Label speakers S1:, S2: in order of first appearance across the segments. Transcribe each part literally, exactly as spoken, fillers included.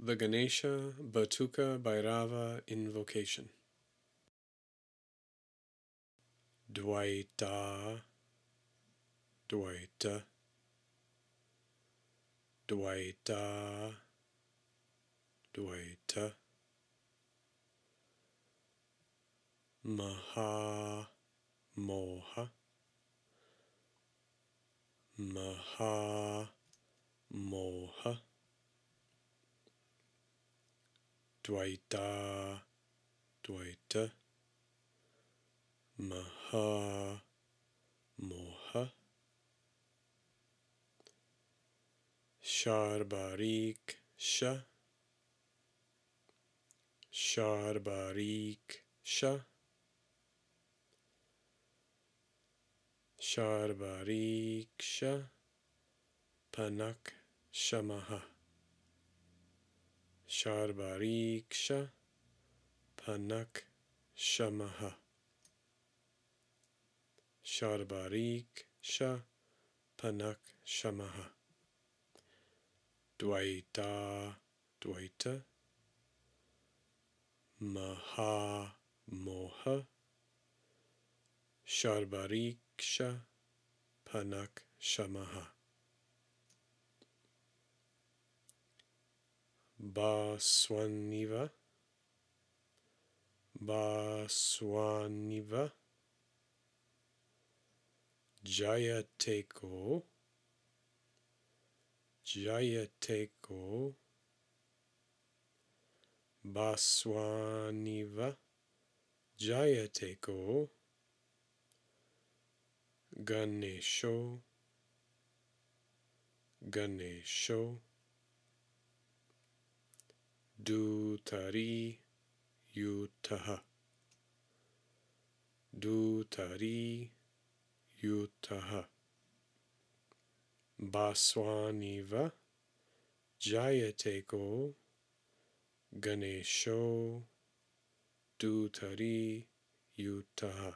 S1: The Ganesha Batuka Bhairava Invocation. Dvaita, Dvaita, Dvaita, Dvaita, Maha Moha, Maha Moha, Dvaita, Dvaita, Maha Moha, Sharbarik Sha, Sharbarik Sha, Sharbarik Sha, Panak Shamaha, Sharbarik Sha, Panak Shamaha, Sharbarik Sha, Panak Shamaha, Dvaita, Dvaita, Maha Moha, Sharbarik Sha, Panak Shamaha, Baswaniva, Baswaniva, Jayateko, Jayateko, Baswaniva, Jayateko, Ganesho, Ganesho, Dutari Yutaha, Dutari Yutaha, Baswaniva, Jayateko, Ganesho, Dutari Yutaha,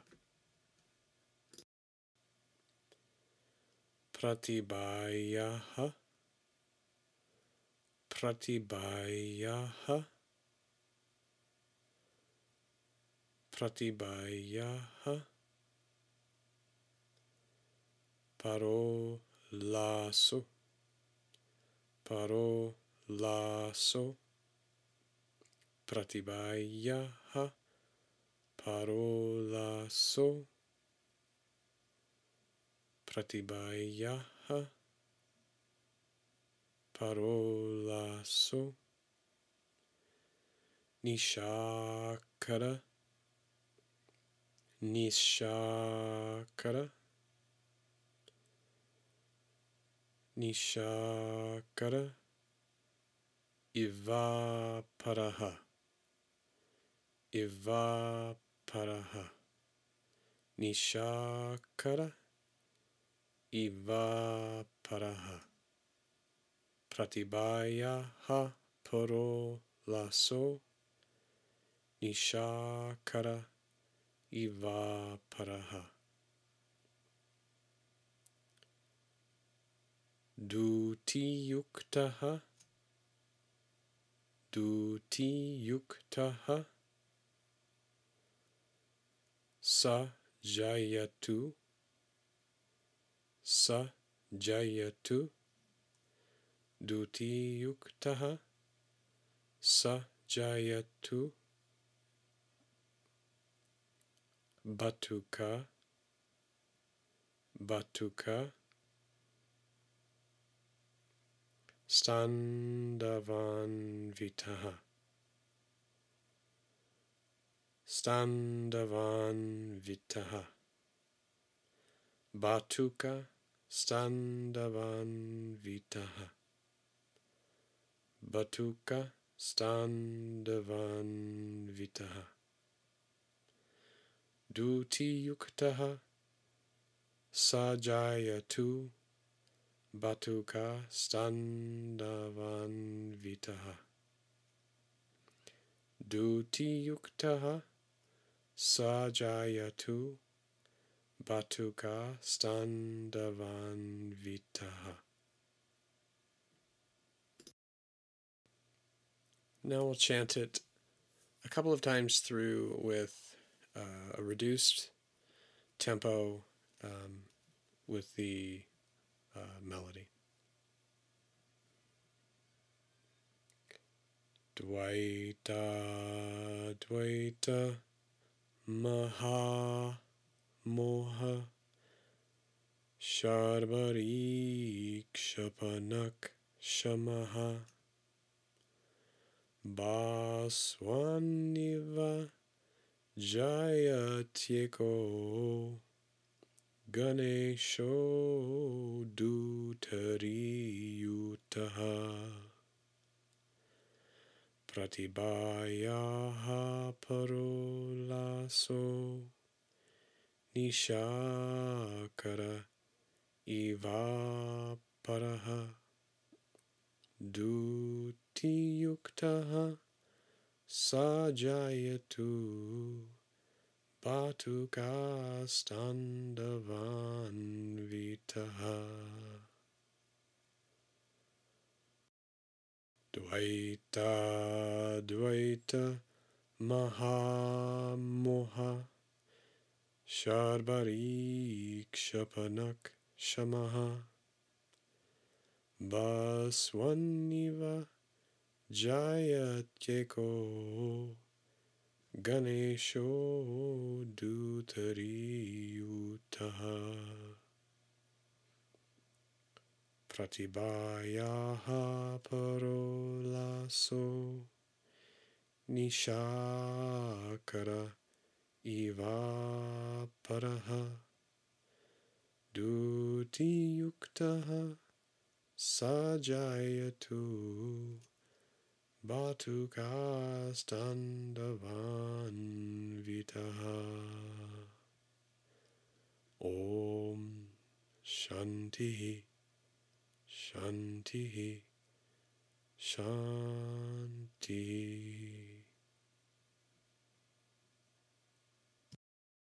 S1: Pratibayaha, Pratibayaha, Pratibayaha, Paro lasso, Paro lasso, Pratibayaha, Paro lasso, Pratibayaha, Paro lasso, Nishakara, Nishakara, Nishakara, Ivaparaha, Ivaparaha, Nishakara, Ivaparaha, Pratibayaha, Paro lasso, Nishakara, Ivaparaha, Dutiyuktaha, Dutiyuktaha, Sa Jayatu, Sa Jayatu, Dutiyuktaha, Sa Jayatu, Batuka, Batuka, Standavanvitaha, Standavanvitaha, Batuka, Standavanvitaha, Batuka, Standavanvitaha, Dutiyuktaha, Sajayatu, Batuka, Standavanvitaha, Dutiyuktaha, Sajayatu, Batuka, Standavanvitaha. Now we'll chant it a couple of times through with uh, a reduced tempo um, with the uh, melody. Dvaita, Dvaita, Maha, Moha, Sharvarik, Shapanak, Shamaha, Baswaniva, Jayatyeko, Ganesho, Dutariyutaha, Pratibayaha Parolaso, Nishakara Iva Paraha, Dutiyuktaha Sajayatu, Batukastandavanvitaha. Dvaita, Dvaita, Mahamoha, Sharvarik, Shapanak, Shamaha, Baswaniva, Jayatyeko, Ganesho, Dutariyutaha, Pratibayaha Parolaso, Nishakara Iva Paraha, Dutiyuktaha Sajayatu, Batukastandavanvitaha. Om Shanti Shanti Shanti.